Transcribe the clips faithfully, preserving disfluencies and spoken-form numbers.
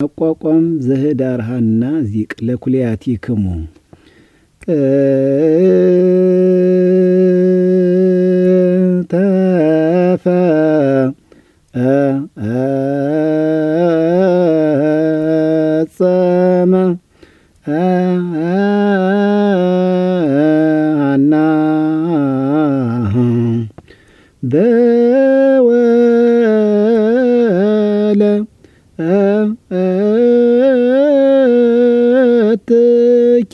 አቋቋም ዘህዳር ሐና ዚቅ ለኩልያቲክሙ ተፈ ጸመ ሐና በወለ አትኪ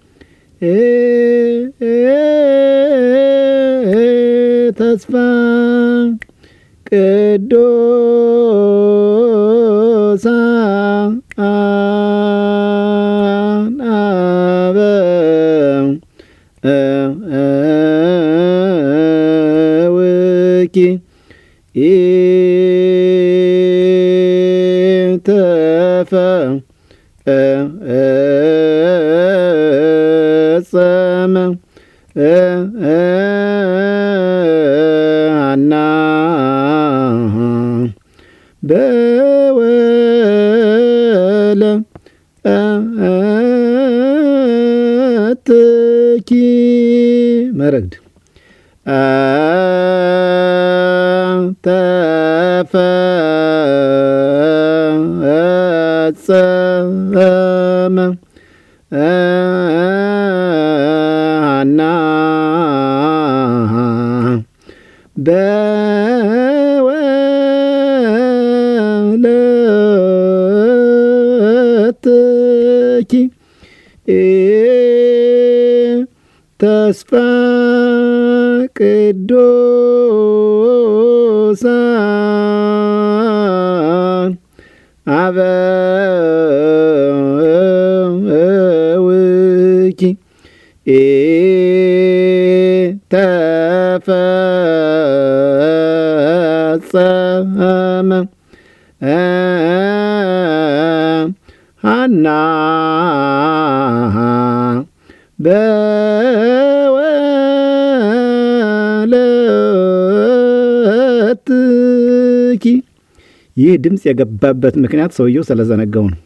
ተስፋ ቅዱሳን አበ ውኪ ኢተፈ ጸመ ሐና በወለ አትኪ መረግድ ተፈጸመ ሐና በወለ አትኪ ተስፋ ቅዱሳን አበ ውኪ ኢተፈጸመ ሐና በወለ አትኪ። ይህ ድምፅ የገባበት ምክንያት ሰውየው ስለዘነጋው ነው።